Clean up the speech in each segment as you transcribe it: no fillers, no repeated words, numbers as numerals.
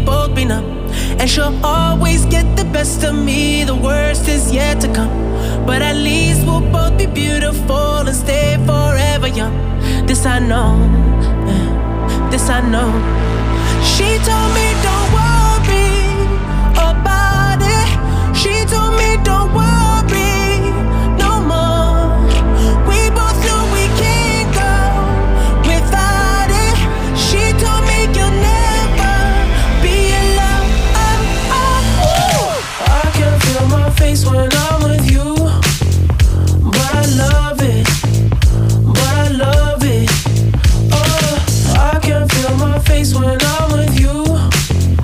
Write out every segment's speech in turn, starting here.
both be numb. And she'll always get the best of me. The worst is yet to come. But at least we'll both be beautiful and stay forever young. This I know, this I know. She told me don't worry about it. She told me don't worry no more. We both know we can't go without it. She told me you'll never be alone. I can feel my face when I'm with you, but I love it, but I love it. Oh, I can feel my face when I'm with you,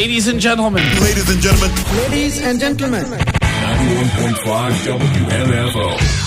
Ladies and gentlemen. Ladies and gentlemen. Ladies and gentlemen. 91.5 WMFO.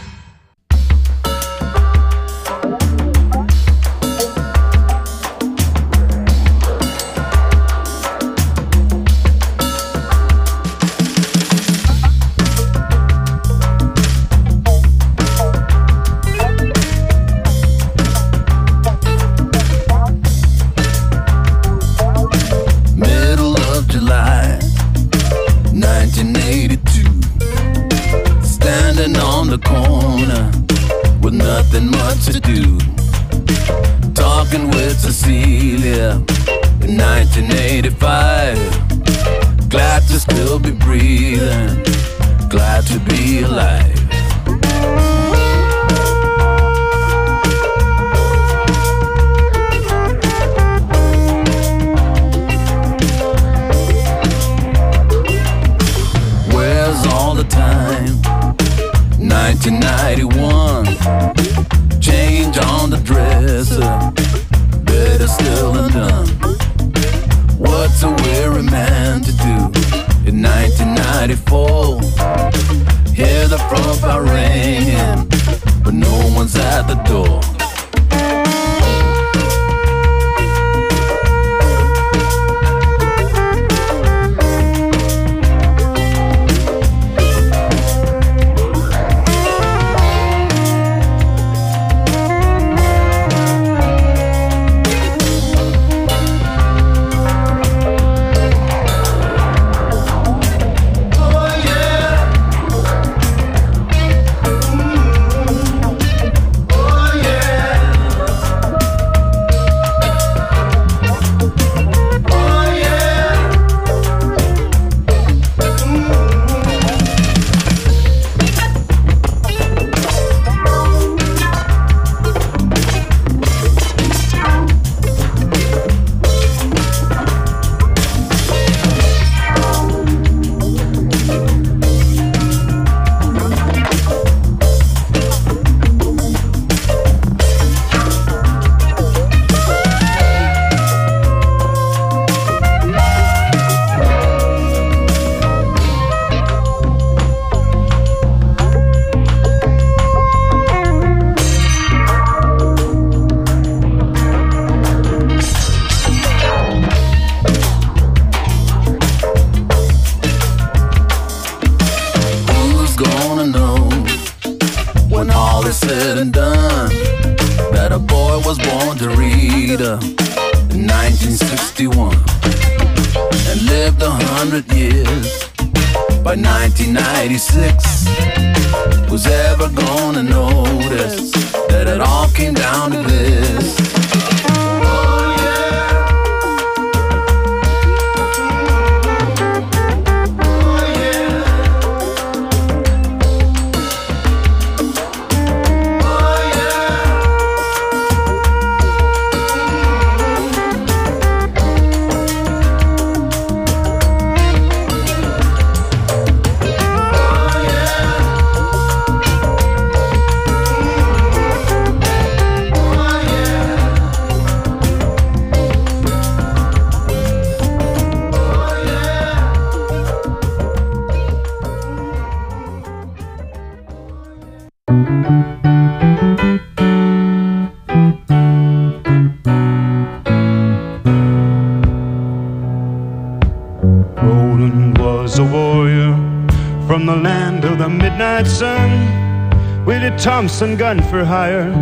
Thompson gun for hire,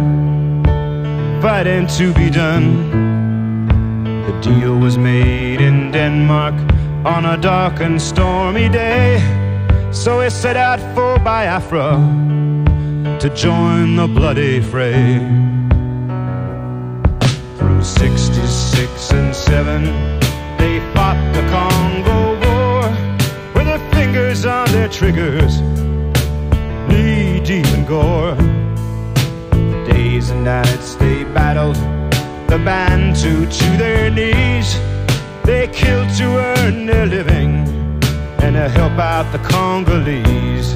fighting to be done. The deal was made in Denmark on a dark and stormy day, so he set out for Biafra to join the bloody fray. Through 66 and 7, they fought the Congo War with their fingers on their triggers, knee-deep in gore. Days and nights they battled the Bantu to their knees. They killed to earn their living and to help out the Congolese.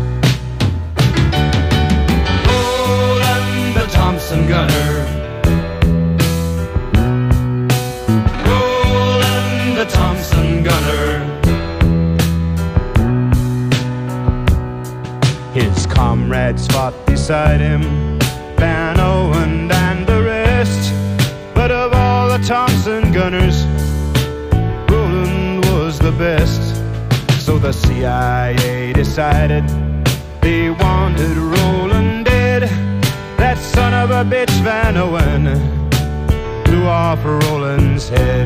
Roland the Thompson gunner, Roland the Thompson gunner. the CIA decided they wanted Roland dead. That son of a bitch Van Owen blew off Roland's head.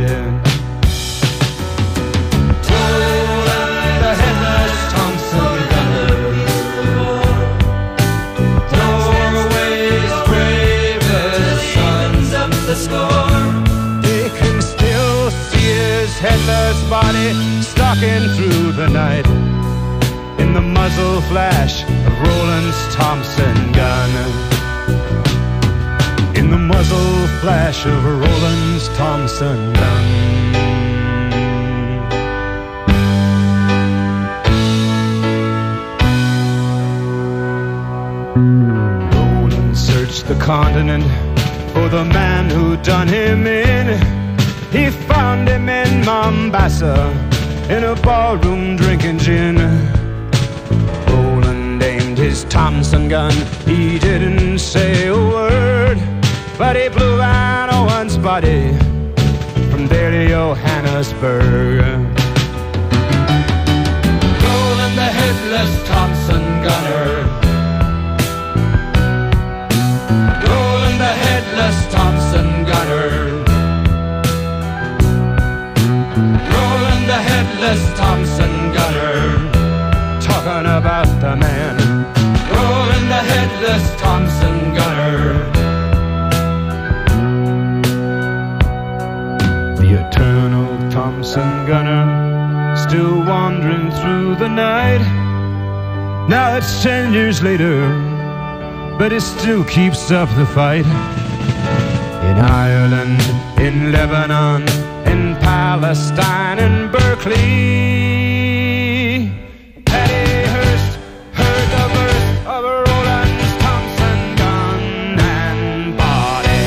Roland the headless Thompson gunner, Norway's bravest sons up the score. They can still see his headless body stalking through the night in the muzzle flash of Roland's Thompson gun. In the muzzle flash of Roland's Thompson gun. Roland searched the continent for the man who done him in. He found him in Mombasa in a ballroom drinking gin. Roland aimed his Thompson gun, he didn't say a word, but he blew Van Owen's body from there to Johannesburg. Roland the headless Thompson gunner, Roland the headless Thompson gunner, Roland the headless Thompson gunner, talking about the man, Roland the headless Thompson gunner. The eternal Thompson gunner, still wandering through the night. Now it's 10 years later, but he still keeps up the fight. In Ireland, in Lebanon, in Palestine, in Berkeley, Patty Hearst heard the birth of Roland's Thompson gun and body.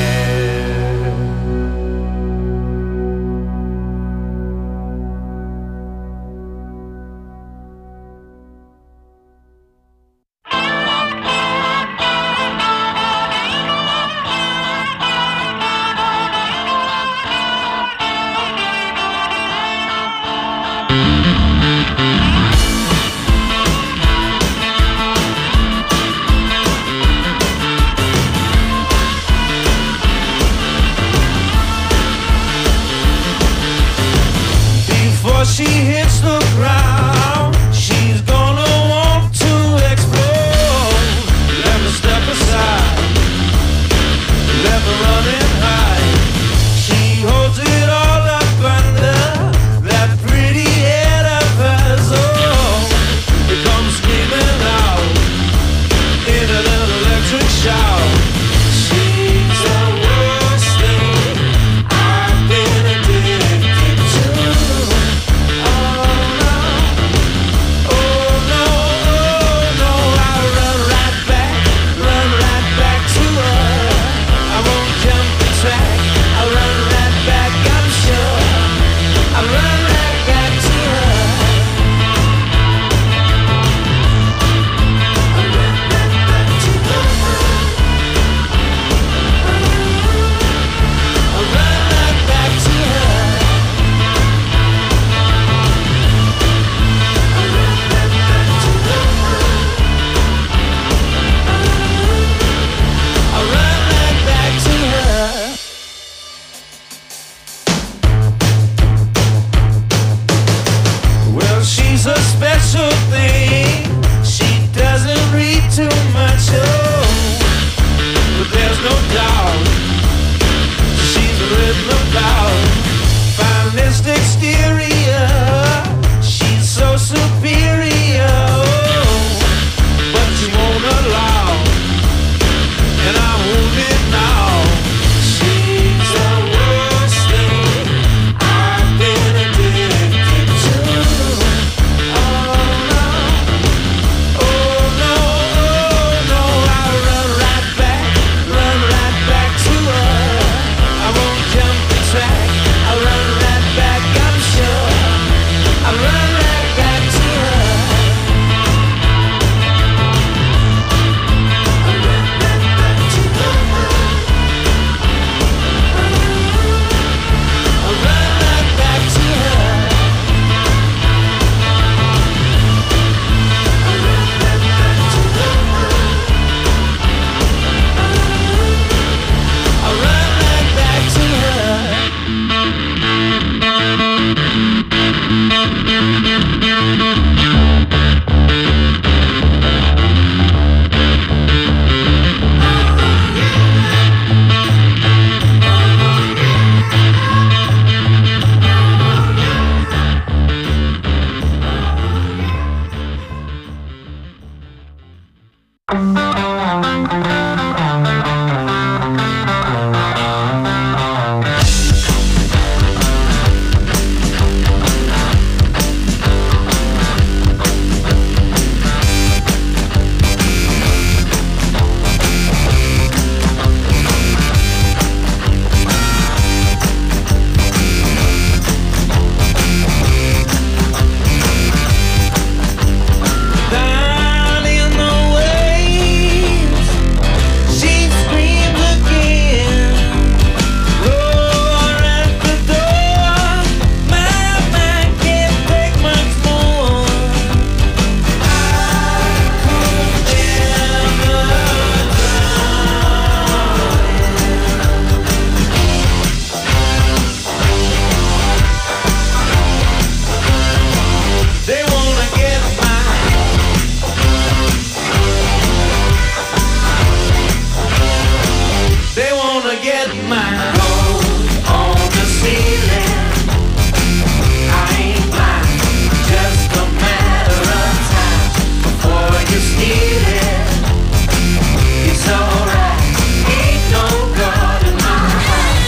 get mine. Gold on the ceiling. I ain't blind, just a matter of time before you steal it. It's alright, ain't no God in my heart.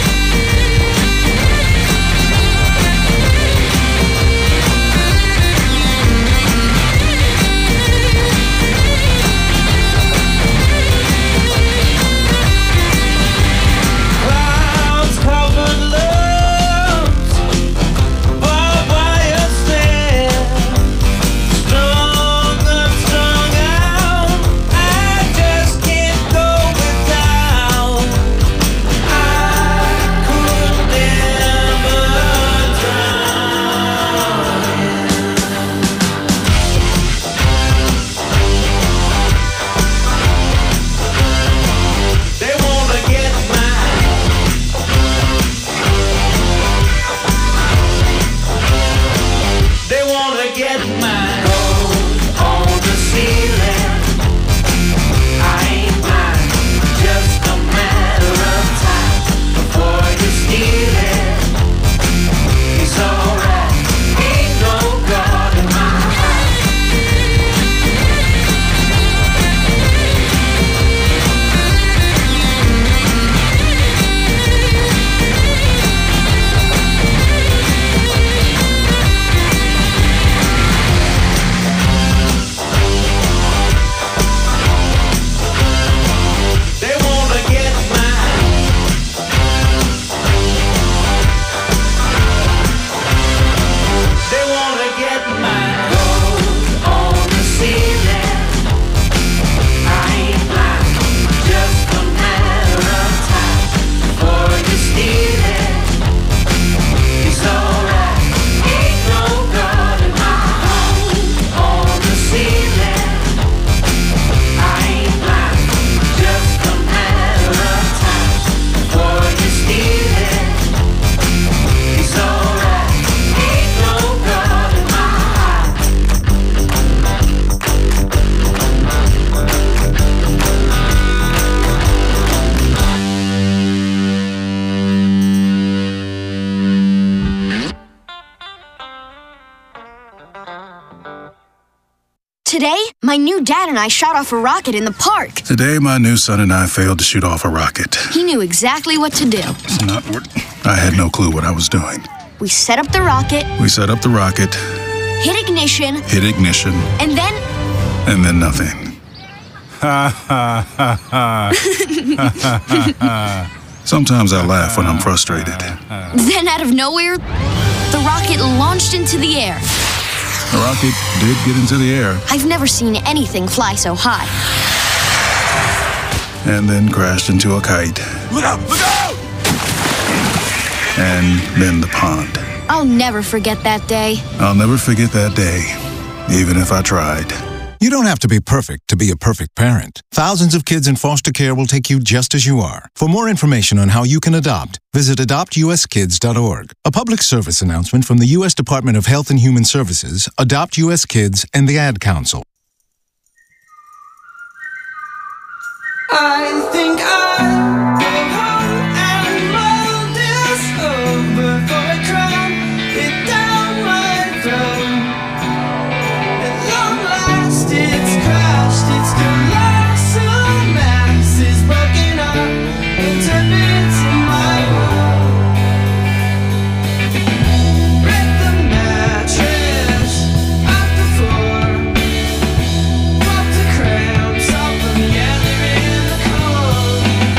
Clouds covered loops, barbed wire stairs, strung up, strung out. I just can't go without. I could never drown. They wanna get mine. They wanna get mine. Gold on the ceiling. I ain't blind, just a matter of time before you steal it. It's alright, ain't no God in my heart. They wanna get mine. They wanna get mine. Gold on the ceiling. I ain't blind, just a matter of time before you steal it. It's alright, ain't no God in my heart. On the ceiling. I ain't blind, just a matter of time before you steal it. It's alright, ain't no God in my heart. Today, my new dad and I shot off a rocket in the park. Today, my new son and I failed to shoot off a rocket. He knew exactly what to do. It's not what I had no clue what I was doing. We set up the rocket, We set up the rocket, hit ignition, hit ignition, and then and then nothing. Ha ha ha ha. Sometimes I laugh when I'm frustrated. out of nowhere, the rocket launched into the air. The rocket did get into the air I've never seen anything fly so high. and then crashed into a kite. Look out! Look out! And then the pond. I'll never forget that day. I'll never forget that day, even if I tried. You don't have to be perfect to be a perfect parent. Thousands of kids in foster care will take you just as you are. For more information on how you can adopt, visit adoptuskids.org. A public service announcement from the U.S. Department of Health and Human Services, Adopt U.S. Kids, and the Ad Council. I think I'll go home and mull this over for a crown it down my throat. At long last it's crashed, its colossal mass is broken up into bits in my world. Break the mattress off the floor. Pop the cramps off of the other in the cold.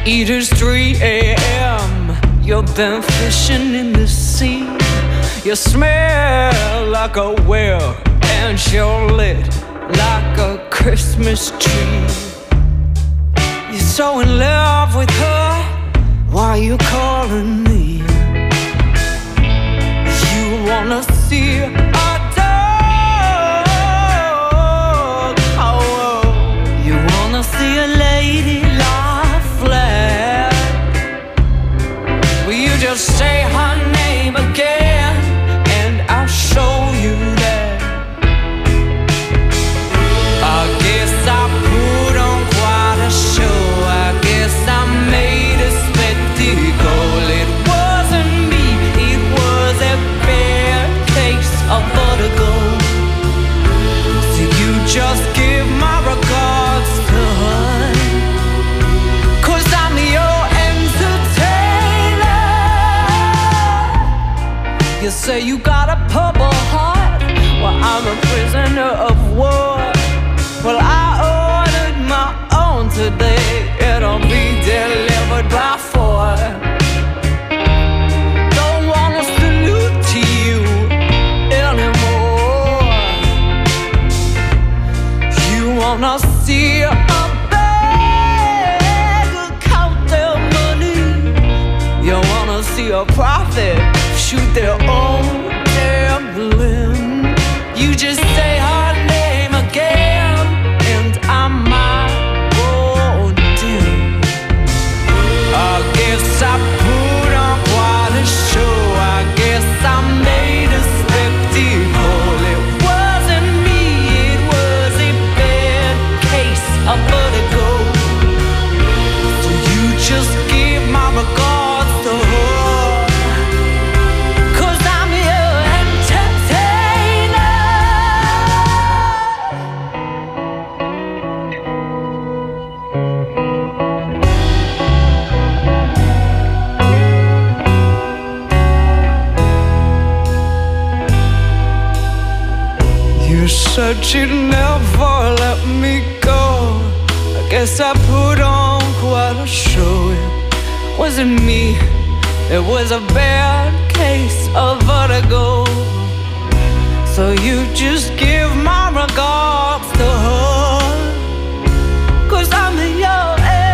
It is 3 a.m. You've been fishing in the sea. You smell like a whale, and you're lit like a Christmas tree. You're so in love with her, why you calling me? You wanna see a dog, oh, you wanna see a lady lie flat. Will you just say her name again, and I'll show you that. I guess I put on quite a show. I guess I made a spectacle. It wasn't me, it was a bad case of vertigo. So you just give my regards to her, 'cause I'm your entertainer. You say you got a purple heart, well I'm a prisoner of war. Well I ordered my own today, it'll be delivered by 4. Don't wanna salute to you anymore. You wanna see a beggar count their money. You wanna see a prophet shoot their own damn limb. You just say her name again, and I might go dim. I guess I put on quite a show. I guess I made a spectacle. It wasn't me, it was a bad case of vertigo. So you just give my regards to her, 'cause I'm your entertainer. You said you'd never let me go. I guess I put on quite a show. It wasn't me, it was a bad case of vertigo. So you just give my regards to her, 'cause I'm your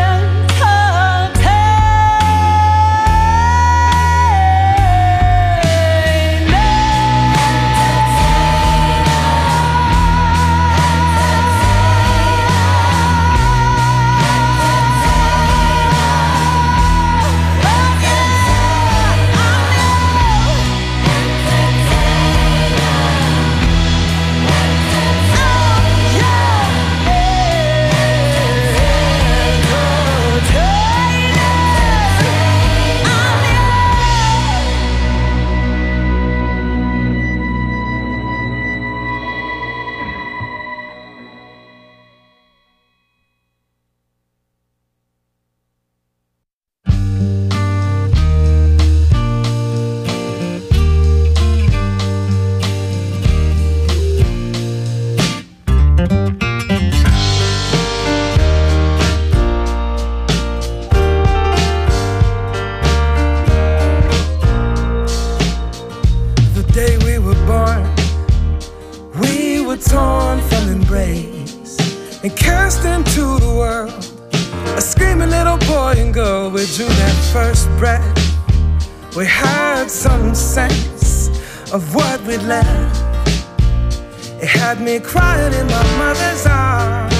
torn from embrace and cast into the world. A screaming little boy and girl, we drew that first breath. We had some sense of what we'd left. It had me crying in my mother's arms.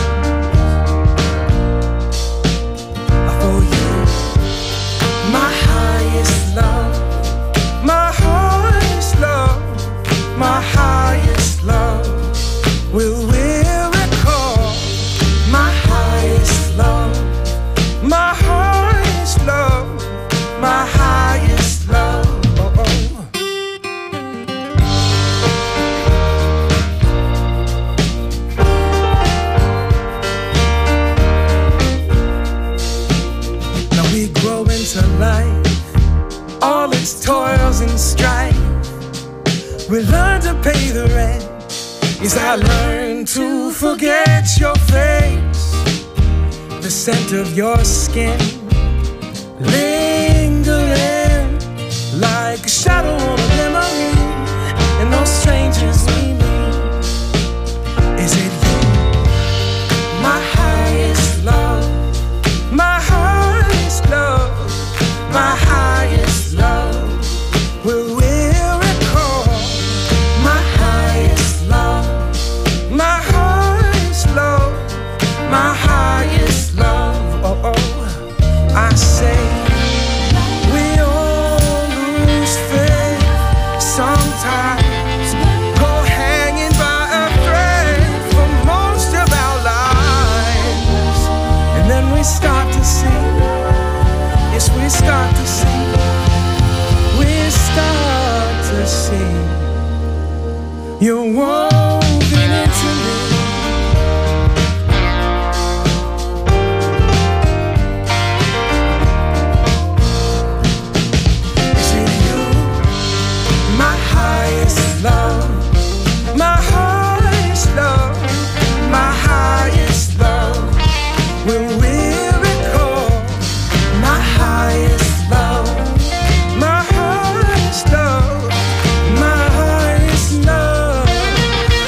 For you, my highest love, my highest love, my highest love. Will we recall my highest love, my highest love, my highest love? Now we grow into life, all its toils and strife. We learn to pay the rent. Yes, I learned to forget your face, the scent of your skin, lingering like a shadow on a memory, and those strangers we meet. Is it you, my highest love, my highest love, my highest love? Will we recall my highest love, my highest love, my highest love? Oh, oh, I say we all lose faith sometimes, go hanging by a thread for most of our lives, and then we start to see, yes, we start to see, we start to see you're woven into me. Is it you, my highest love, my highest love, my highest love? When we recall my highest love, my highest love, my highest love.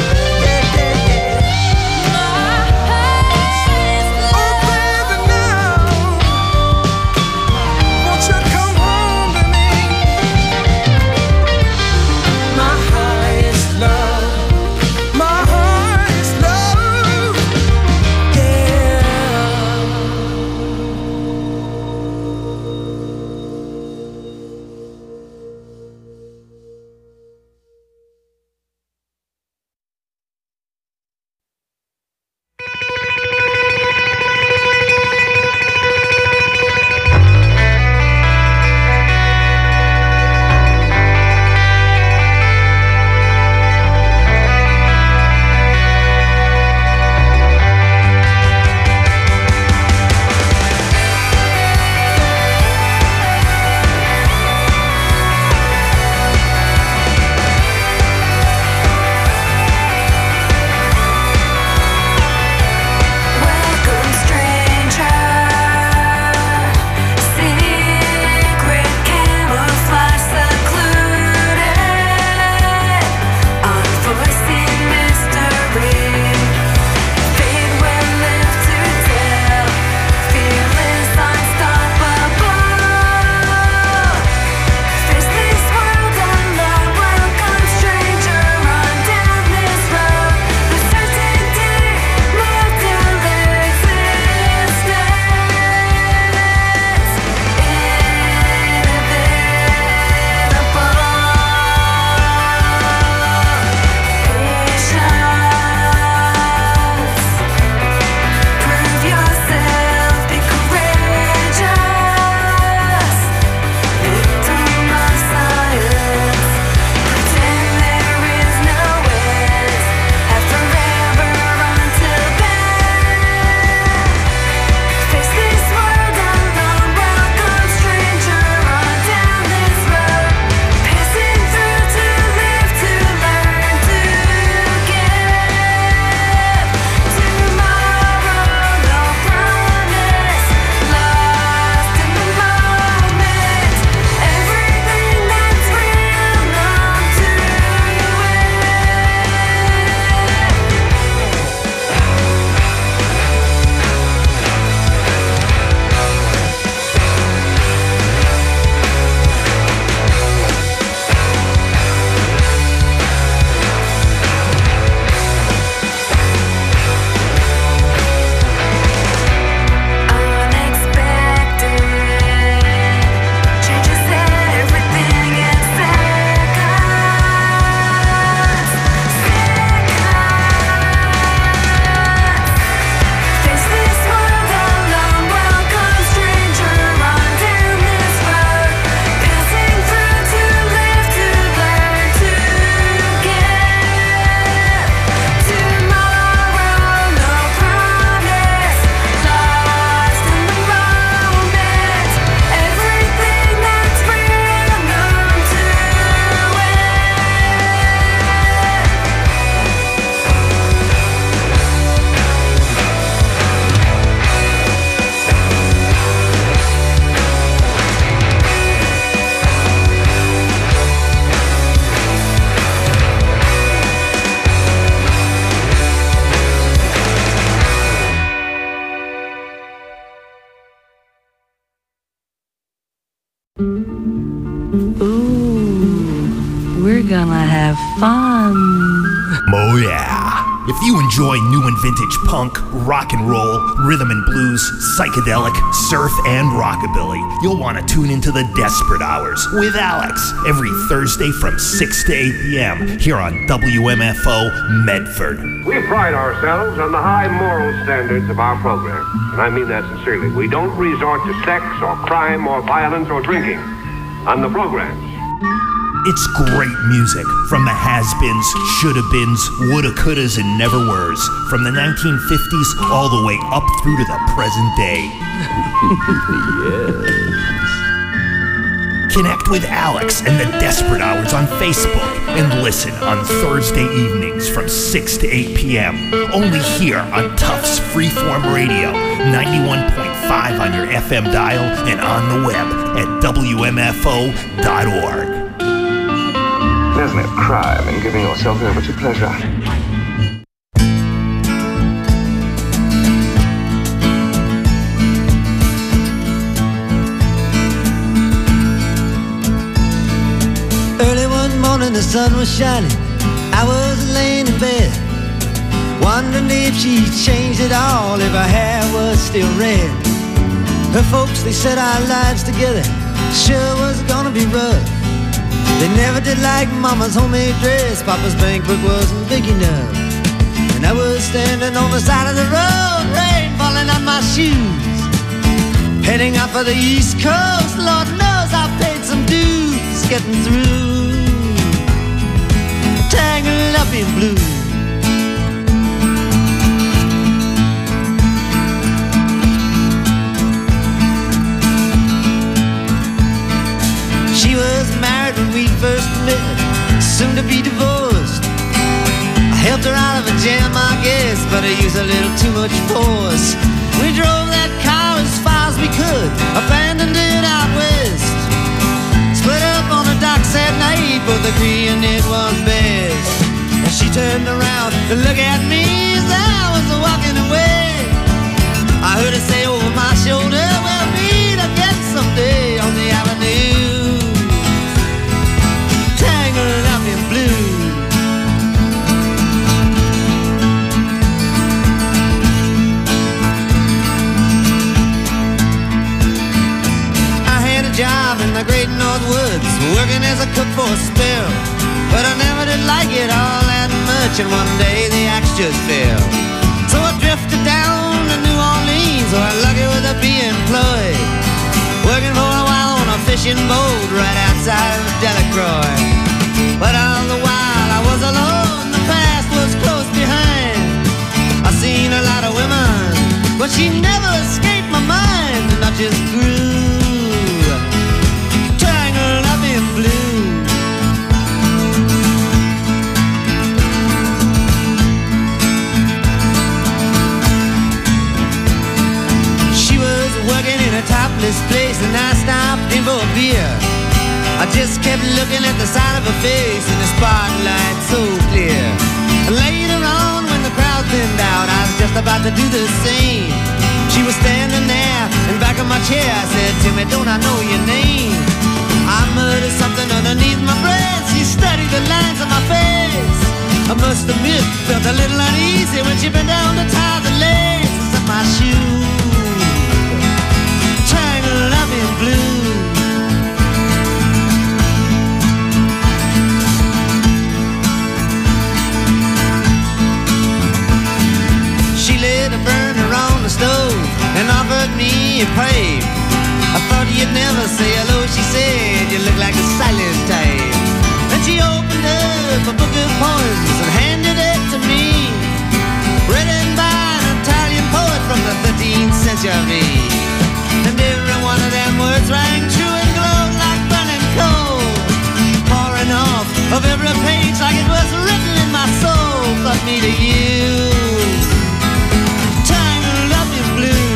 We're gonna have fun. Oh yeah. If you enjoy new and vintage punk, rock and roll, rhythm and blues, psychedelic, surf, and rockabilly, you'll want to tune into the Desperate Hours with Alex every Thursday from 6 to 8 p.m. here on WMFO Medford. We pride ourselves on the high moral standards of our program, and I mean that sincerely. We don't resort to sex or crime or violence or drinking on the programs. It's great music from the has-beens, shoulda-beens, woulda-couldas, and never-weres, from the 1950s all the way up through to the present day. Yes. Connect with Alex and the Desperate Hours on Facebook and listen on Thursday evenings from 6 to 8 p.m. only here on Tufts Freeform Radio, 91.5 on your FM dial and on the web at WMFO.org. There's no crime in giving yourself over to pleasure. Early one morning the sun was shining. I was laying in bed, wondering if she changed it all, if her hair was still red. Her folks, they said our lives together sure was gonna be rough. They never did like Mama's homemade dress. Papa's bank book wasn't big enough. And I was standing on the side of the road, rain falling on my shoes, heading out for the East Coast. Lord knows I paid some dues getting through, tangled up in blue. She was married when we first met, soon to be divorced. I helped her out of a jam, I guess, but I used a little too much force. We drove that car as far as we could, abandoned it out west. Split up on the docks at night, both agreeing it was best. And she turned around to look at me as I was walking away. I heard her say over my shoulder, we'll meet again someday on the avenue, tangled up in blue. I had a job in the great North Woods, working as a cook for a spell, but I never did like it all that much, and one day the axe just fell. So I drifted down to New Orleans, where I'm lucky with a be employed, working for a while on a fishing boat right outside of Delacroix. But all the while I was alone, the past was close behind. I seen a lot of women, but she never escaped my mind, and I just grew tangled up in blue. She was working in a topless place, and I stopped in for a beer. I just kept looking at the side of her face in the spotlight so clear. Later on, when the crowd thinned out, I was just about to do the same. She was standing there in back of my chair. I said, Timmy, don't I know your name? I muttered something underneath my breath. She studied the lines on my face. I must admit, felt a little uneasy when she bent down to tie the laces of my shoes, tangled up in blue. She lit a burner on the stove and offered me a pipe. I thought you'd never say hello, she said, you look like a silent type. And she opened up a book of poems and handed it to me, written by an Italian poet from the 13th century. And every one of them words rang true and glowed like burning coal, pouring off of every page like it was written in my soul. But me to you, tangled up in blue.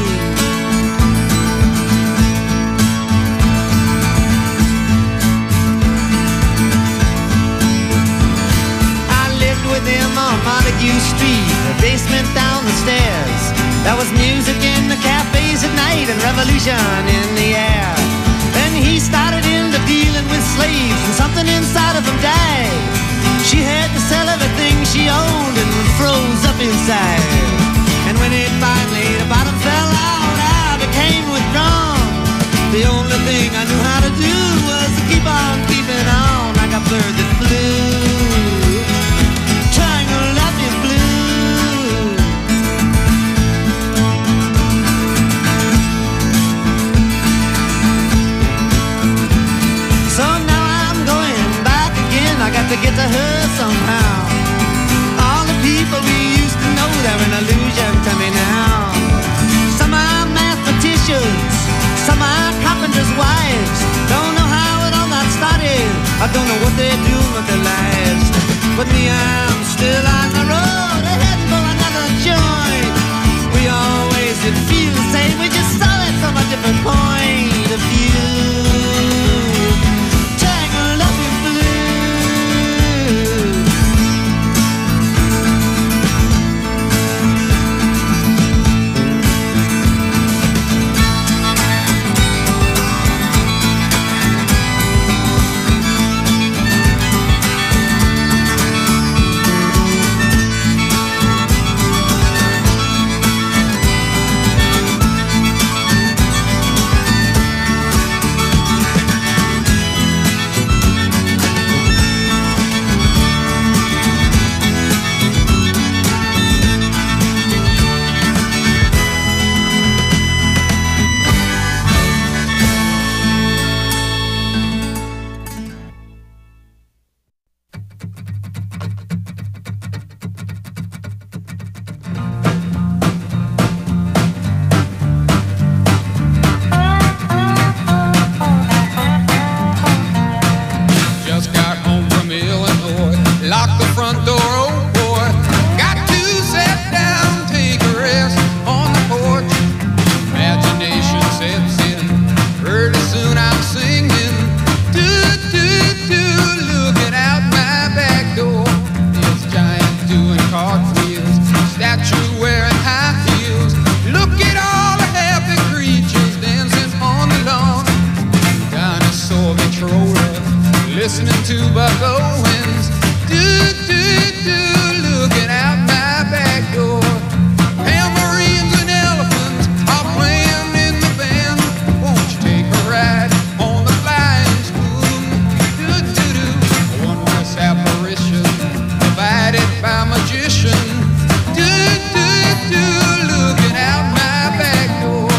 I lived with him on Montague Street, the basement down the stairs. There was music in the cafes at night and revolution in the air. Then he started into dealing with slaves, and something inside of him died. thing I knew how to do was to keep on keeping on like a bird that flew, trying to let me blue. So now I'm going back again. I got to get to her somehow. All the people we used to know, they're an illusion to me now. Some are mathematicians, some are carpenters' wives. Don't know how it all got started, I don't know what they're doing with their lives. But me, I'm still on the road, ahead for another joint. We always did feel the same, we just saw it from a different point of view. Tangled up in blue. Listening to Buck Owens, looking out my back door. Tambourines and elephants are playing in the band. Won't you take a ride on the flying spoon? A wondrous apparition provided by a magician. Looking out my back door.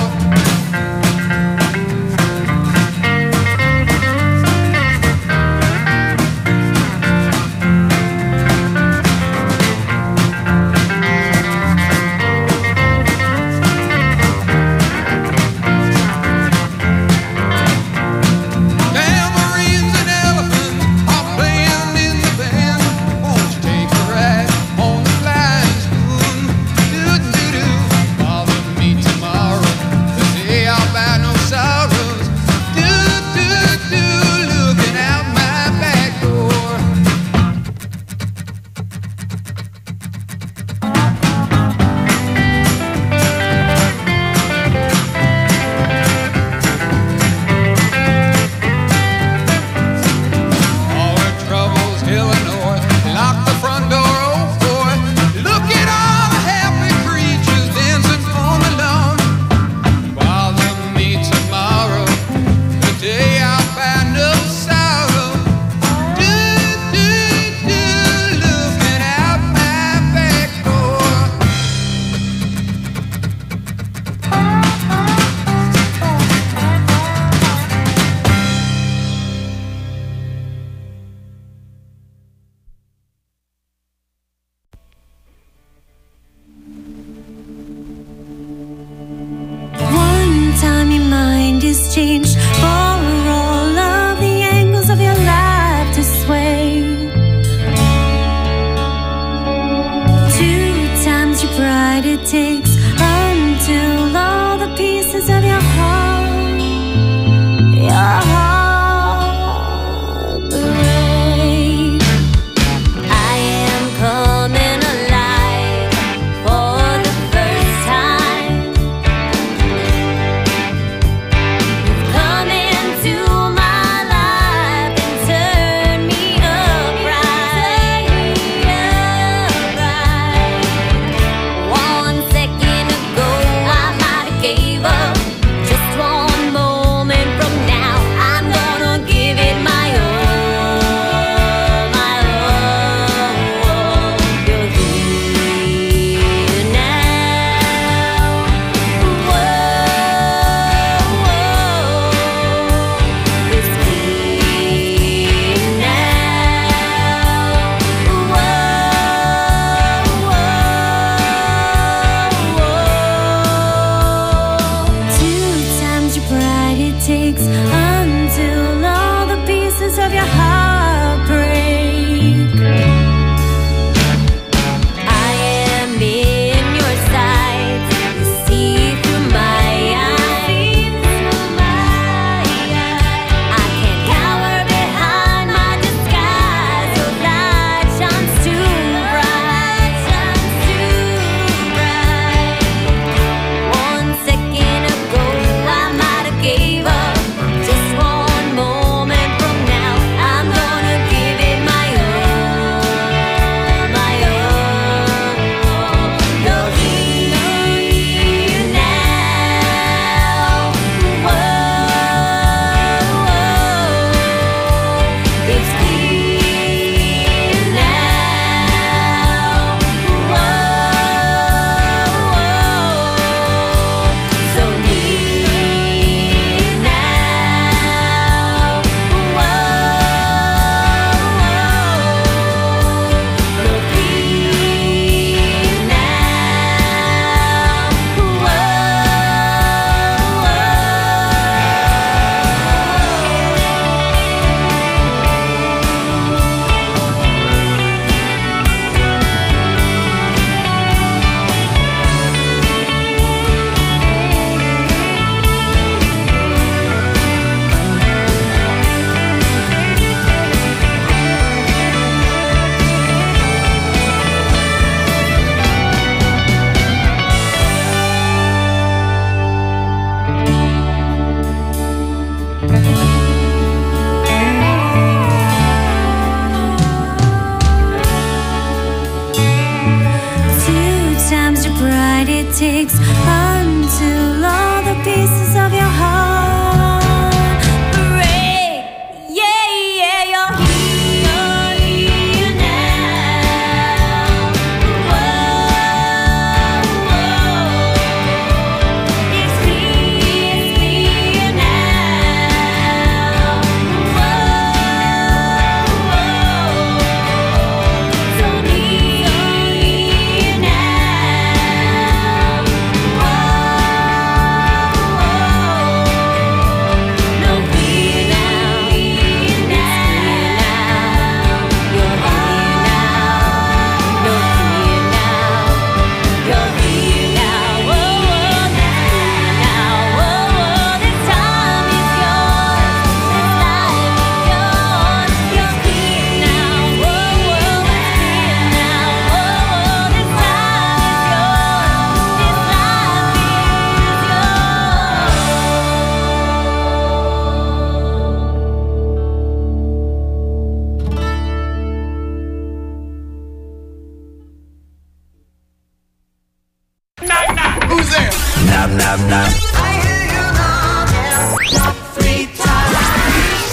takes